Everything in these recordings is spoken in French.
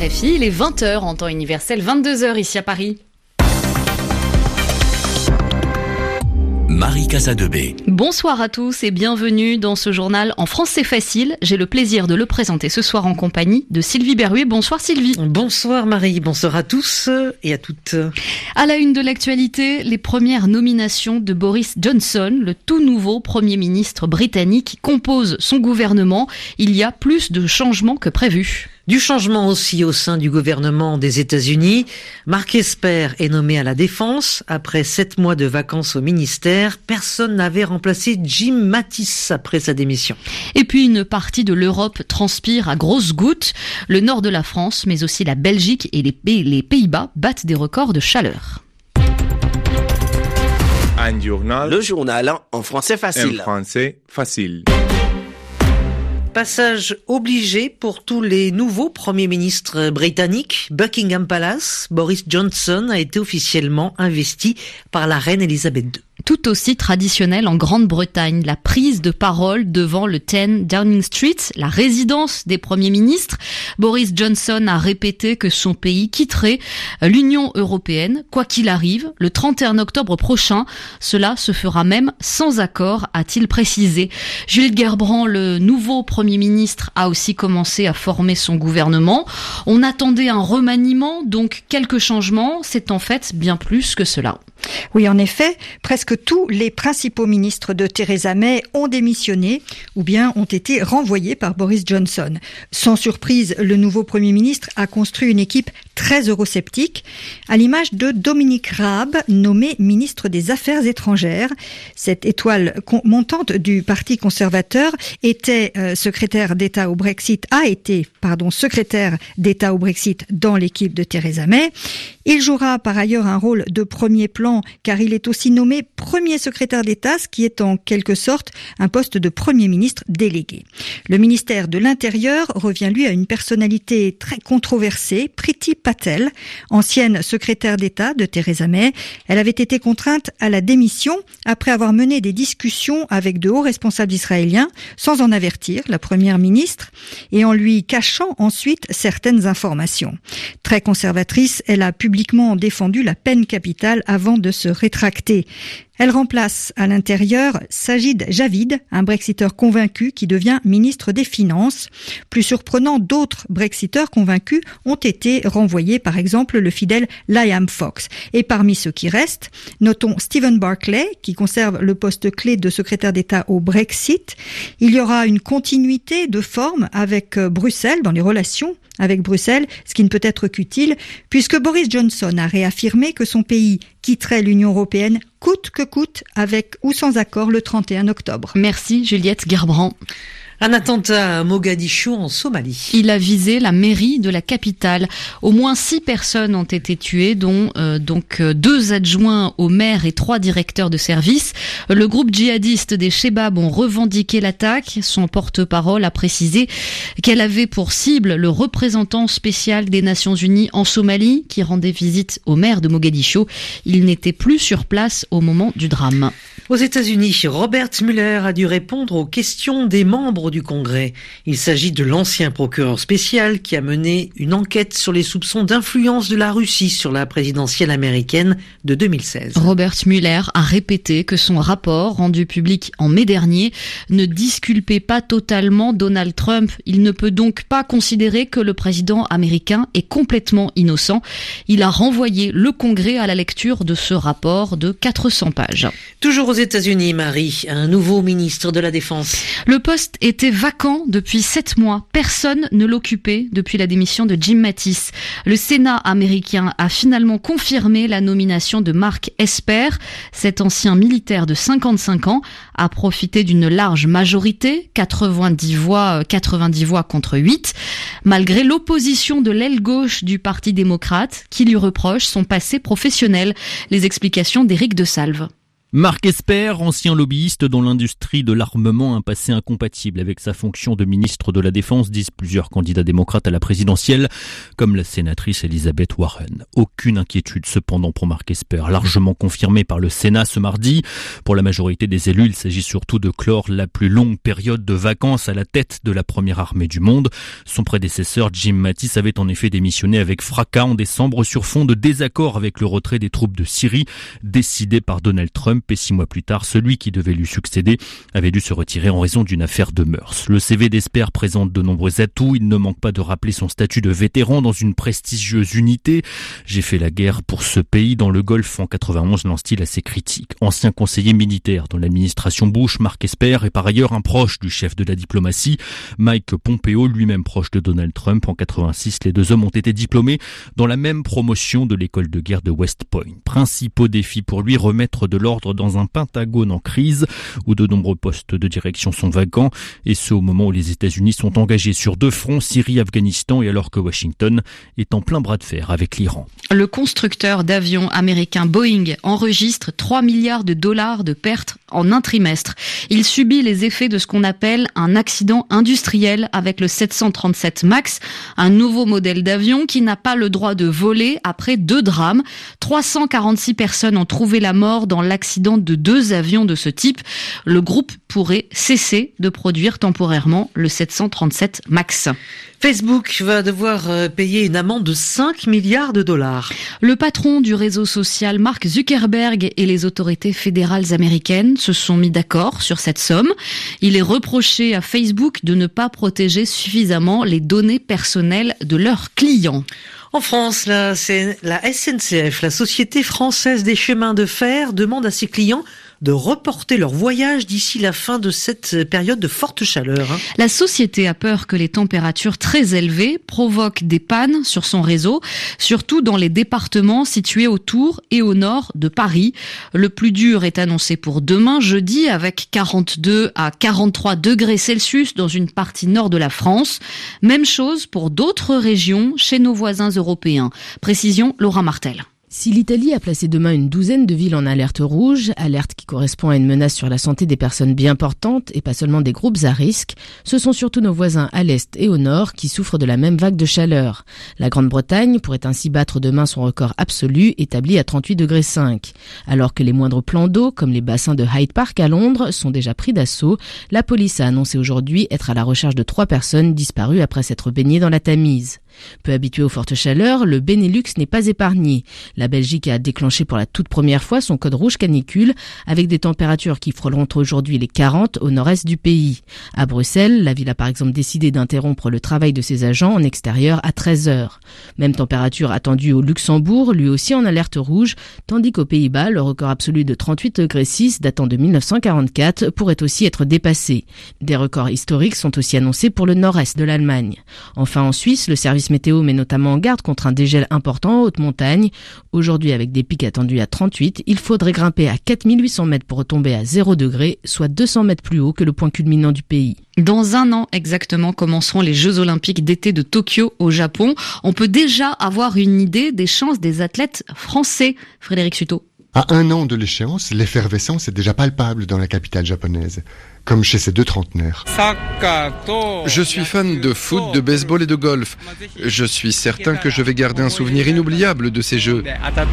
RFI, il est 20h en temps universel, 22h ici à Paris. Marie Casadebé. Bonsoir à tous et bienvenue dans ce journal En France c'est facile. J'ai le plaisir de le présenter ce soir en compagnie de Sylvie Berruet. Bonsoir Sylvie. Bonsoir Marie, bonsoir à tous et à toutes. À la une de l'actualité, les premières nominations de Boris Johnson, le tout nouveau Premier ministre britannique qui compose son gouvernement. Il y a plus de changements que prévu. Du changement aussi au sein du gouvernement des États-Unis. Mark Esper est nommé à la Défense. Après 7 mois de vacances au ministère, personne n'avait remplacé Jim Mattis après sa démission. Et puis une partie de l'Europe transpire à grosses gouttes. Le nord de la France, mais aussi la Belgique et les Pays-Bas battent des records de chaleur. Un journal. Le journal en français facile. En français facile. Passage obligé pour tous les nouveaux premiers ministres britanniques. Buckingham Palace, Boris Johnson a été officiellement investi par la reine Elisabeth II. Tout aussi traditionnel en Grande-Bretagne, la prise de parole devant le 10 Downing Street, la résidence des premiers ministres. Boris Johnson a répété que son pays quitterait l'Union européenne, quoi qu'il arrive, le 31 octobre prochain. Cela se fera même sans accord, a-t-il précisé. Jules Gerbrand, le nouveau Premier ministre, a aussi commencé à former son gouvernement. On attendait un remaniement, donc quelques changements. C'est en fait bien plus que cela. Oui, en effet, presque tous les principaux ministres de Theresa May ont démissionné ou bien ont été renvoyés par Boris Johnson. Sans surprise, le nouveau Premier ministre a construit une équipe très eurosceptique, à l'image de Dominic Raab, nommé ministre des Affaires étrangères. Cette étoile montante du Parti conservateur était secrétaire d'État au Brexit dans l'équipe de Theresa May. Il jouera par ailleurs un rôle de premier plan car il est aussi nommé premier secrétaire d'État, ce qui est en quelque sorte un poste de Premier ministre délégué. Le ministère de l'Intérieur revient lui à une personnalité très controversée, Priti Patel, ancienne secrétaire d'État de Theresa May. Elle avait été contrainte à la démission après avoir mené des discussions avec de hauts responsables israéliens sans en avertir la première ministre et en lui cachant ensuite certaines informations. Très conservatrice, elle a publiquement défendu la peine capitale avant de se rétracter. Elle remplace à l'intérieur Sajid Javid, un brexiteur convaincu qui devient ministre des Finances. Plus surprenant, d'autres brexiteurs convaincus ont été renvoyés, par exemple le fidèle Liam Fox. Et parmi ceux qui restent, notons Stephen Barclay, qui conserve le poste clé de secrétaire d'État au Brexit. Il y aura une continuité de forme avec Bruxelles, dans les relations avec Bruxelles, ce qui ne peut être qu'utile, puisque Boris Johnson a réaffirmé que son pays quitterait l'Union européenne coûte que coûte, avec ou sans accord, le 31 octobre. Merci Juliette Gerbrand. Un attentat à Mogadiscio en Somalie. Il a visé la mairie de la capitale. Au moins 6 personnes ont été tuées, dont 2 adjoints au maire et 3 directeurs de service. Le groupe djihadiste des Chebab ont revendiqué l'attaque. Son porte-parole a précisé qu'elle avait pour cible le représentant spécial des Nations Unies en Somalie, qui rendait visite au maire de Mogadiscio. Il n'était plus sur place au moment du drame. Aux États-Unis, Robert Mueller a dû répondre aux questions des membres du Congrès. Il s'agit de l'ancien procureur spécial qui a mené une enquête sur les soupçons d'influence de la Russie sur la présidentielle américaine de 2016. Robert Mueller a répété que son rapport, rendu public en mai dernier, ne disculpait pas totalement Donald Trump. Il ne peut donc pas considérer que le président américain est complètement innocent. Il a renvoyé le Congrès à la lecture de ce rapport de 400 pages. Toujours aux États-Unis, Marie, un nouveau ministre de la Défense. Le poste était vacant depuis 7 mois. Personne ne l'occupait depuis la démission de Jim Mattis. Le Sénat américain a finalement confirmé la nomination de Mark Esper. Cet ancien militaire de 55 ans a profité d'une large majorité, 90 voix contre 8, malgré l'opposition de l'aile gauche du Parti démocrate qui lui reproche son passé professionnel. Les explications d'Éric de Salve. Marc Esper, ancien lobbyiste dans l'industrie de l'armement, un passé incompatible avec sa fonction de ministre de la Défense, disent plusieurs candidats démocrates à la présidentielle, comme la sénatrice Elizabeth Warren. Aucune inquiétude cependant pour Marc Esper, largement confirmée par le Sénat ce mardi. Pour la majorité des élus, il s'agit surtout de clore la plus longue période de vacances à la tête de la première armée du monde. Son prédécesseur Jim Mattis avait en effet démissionné avec fracas en décembre sur fond de désaccord avec le retrait des troupes de Syrie, décidé par Donald Trump. Et 6 mois plus tard, celui qui devait lui succéder avait dû se retirer en raison d'une affaire de mœurs. Le CV d'Esper présente de nombreux atouts. Il ne manque pas de rappeler son statut de vétéran dans une prestigieuse unité. J'ai fait la guerre pour ce pays dans le Golfe en 91, lance-t-il assez critique. Ancien conseiller militaire dans l'administration Bush, Marc Esper est par ailleurs un proche du chef de la diplomatie, Mike Pompeo, lui-même proche de Donald Trump. En 86, les deux hommes ont été diplômés dans la même promotion de l'école de guerre de West Point. Principaux défis pour lui, remettre de l'ordre dans un Pentagone en crise où de nombreux postes de direction sont vacants, et ce au moment où les États-Unis sont engagés sur 2 fronts, Syrie, Afghanistan, et alors que Washington est en plein bras de fer avec l'Iran. Le constructeur d'avions américain Boeing enregistre 3 milliards de dollars de pertes en un trimestre. Il subit les effets de ce qu'on appelle un accident industriel avec le 737 MAX, un nouveau modèle d'avion qui n'a pas le droit de voler après 2 drames. 346 personnes ont trouvé la mort dans l'accident de 2 avions de ce type. Le groupe pourrait cesser de produire temporairement le 737 MAX. Facebook va devoir payer une amende de 5 milliards de dollars. Le patron du réseau social Mark Zuckerberg et les autorités fédérales américaines se sont mis d'accord sur cette somme. Il est reproché à Facebook de ne pas protéger suffisamment les données personnelles de leurs clients. En France, la SNCF, la Société française des chemins de fer, demande à ses clients de reporter leur voyage d'ici la fin de cette période de forte chaleur. La société a peur que les températures très élevées provoquent des pannes sur son réseau, surtout dans les départements situés autour et au nord de Paris. Le plus dur est annoncé pour demain, jeudi, avec 42 à 43 degrés Celsius dans une partie nord de la France. Même chose pour d'autres régions chez nos voisins européens. Précision, Laura Martel. Si l'Italie a placé demain une douzaine de villes en alerte rouge, alerte qui correspond à une menace sur la santé des personnes bien portantes et pas seulement des groupes à risque, ce sont surtout nos voisins à l'est et au nord qui souffrent de la même vague de chaleur. La Grande-Bretagne pourrait ainsi battre demain son record absolu établi à 38,5 degrés. Alors que les moindres plans d'eau, comme les bassins de Hyde Park à Londres, sont déjà pris d'assaut, la police a annoncé aujourd'hui être à la recherche de 3 personnes disparues après s'être baignées dans la Tamise. Peu habitué aux fortes chaleurs, le Benelux n'est pas épargné. La Belgique a déclenché pour la toute première fois son code rouge canicule avec des températures qui frôleront aujourd'hui les 40 au nord-est du pays. À Bruxelles, la ville a par exemple décidé d'interrompre le travail de ses agents en extérieur à 13h. Même température attendue au Luxembourg, lui aussi en alerte rouge, tandis qu'aux Pays-Bas, le record absolu de 38,6 degrés datant de 1944 pourrait aussi être dépassé. Des records historiques sont aussi annoncés pour le nord-est de l'Allemagne. Enfin en Suisse, le service météo met notamment en garde contre un dégel important en haute montagne. Aujourd'hui, avec des pics attendus à 38, il faudrait grimper à 4800 mètres pour retomber à 0 degré, soit 200 mètres plus haut que le point culminant du pays. Dans 1 an exactement commenceront les Jeux Olympiques d'été de Tokyo au Japon. On peut déjà avoir une idée des chances des athlètes français. Frédéric Suto. À 1 an de l'échéance, l'effervescence est déjà palpable dans la capitale japonaise, comme chez ces 2 trentenaires. Je suis fan de foot, de baseball et de golf. Je suis certain que je vais garder un souvenir inoubliable de ces jeux.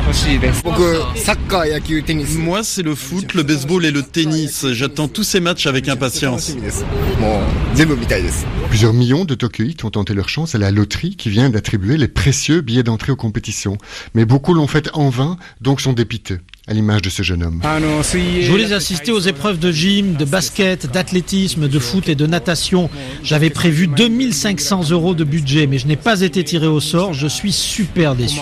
Moi, c'est le foot, le baseball et le tennis. J'attends tous ces matchs avec impatience. Plusieurs millions de Tokyoïtes ont tenté leur chance à la loterie qui vient d'attribuer les précieux billets d'entrée aux compétitions. Mais beaucoup l'ont fait en vain, donc sont dépiteux, à l'image de ce jeune homme. Je voulais assister aux épreuves de gym, de basket, d'athlétisme, de foot et de natation. J'avais prévu 2500 € de budget, mais je n'ai pas été tiré au sort. Je suis super déçu.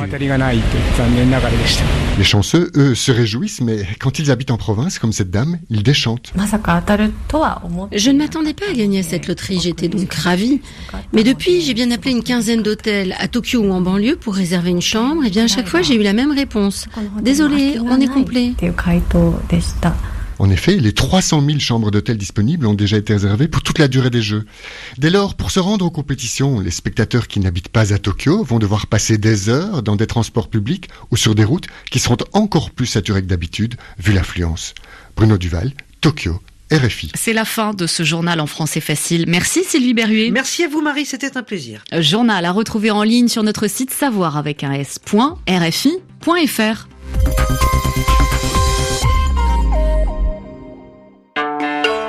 Les chanceux, eux, se réjouissent, mais quand ils habitent en province, comme cette dame, ils déchantent. Je ne m'attendais pas à gagner cette loterie, j'étais donc ravie. Mais depuis, j'ai bien appelé une quinzaine d'hôtels à Tokyo ou en banlieue pour réserver une chambre. Et bien à chaque fois, j'ai eu la même réponse. Désolé, on est complet. En effet, les 300 000 chambres d'hôtel disponibles ont déjà été réservées pour toute la durée des Jeux. Dès lors, pour se rendre aux compétitions, les spectateurs qui n'habitent pas à Tokyo vont devoir passer des heures dans des transports publics ou sur des routes qui seront encore plus saturées que d'habitude, vu l'affluence. Bruno Duval, Tokyo, RFI. C'est la fin de ce journal en français facile. Merci Sylvie Berruet. Merci à vous Marie, c'était un plaisir. Journal à retrouver en ligne sur notre site savoir avec un s.rfi.fr.